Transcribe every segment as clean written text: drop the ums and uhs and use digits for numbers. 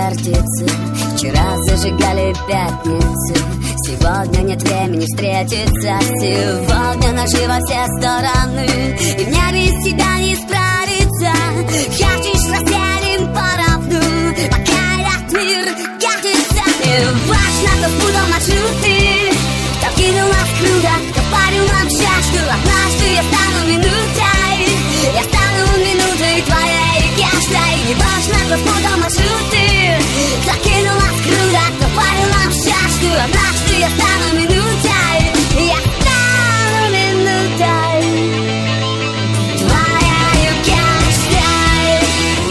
вертится. Вчера зажигали пятницу, сегодня нет времени встретиться. Сегодня ножи во все стороны, и в небе без тебя не справиться. Хочешь, разделим поровну, пока этот мир катится. Не важно, кто спутал маршруты, кто кинул нас в круга, кто парил нам чашу. Однажды я стану минутой, я стану минутой твоей каждой. Не важно, кто спутал маршруты, кто кинул нас в круга, кто парил нам чашу. Однажды я стану минутой, я стану минутой твоей каждой.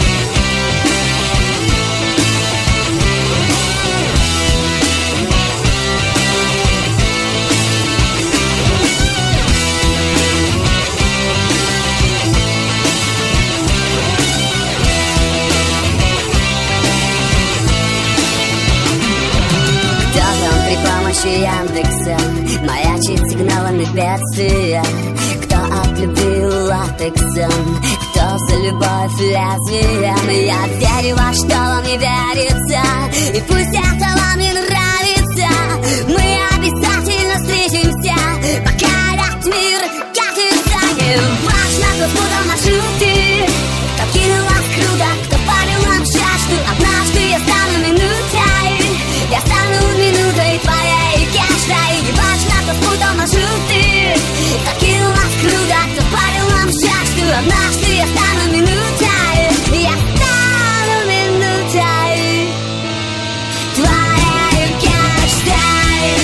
Яндекса маячит сигналами бедствия. Кто от любви латексом, кто за любовь лезвием. Я верю во что вам не верится, и пусть это вам не нравится, мы обязательно встретимся, пока этот мир катится. Не важно, кто спутал маршруты, кто кинул вас в круга, кто парил нам чашу. Однажды я стану минутой, я стану минутой твоей каждой. Не важно, кто спутал маршруты, кто кинул нас в круга, кто парил нам чашу. Однажды я стану минутой, я стану минутой твоей каждой.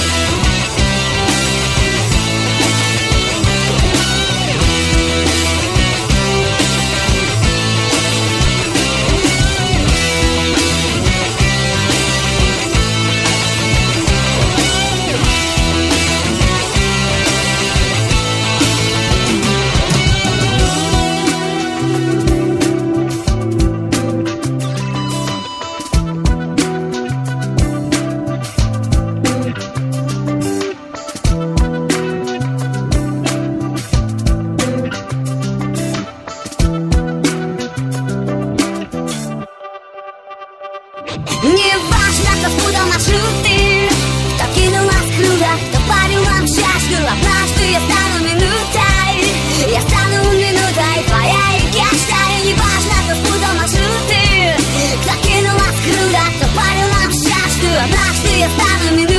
Не важно, кто спутал маршруты, кто кинул нас в круга, кто парил нам чашу. Однажды я стану минутой, я стану минутой твоей каждой. Не важно, кто спутал маршруты, кто кинул нас в круга, кто парил нам чашу. Однажды я стану минутой.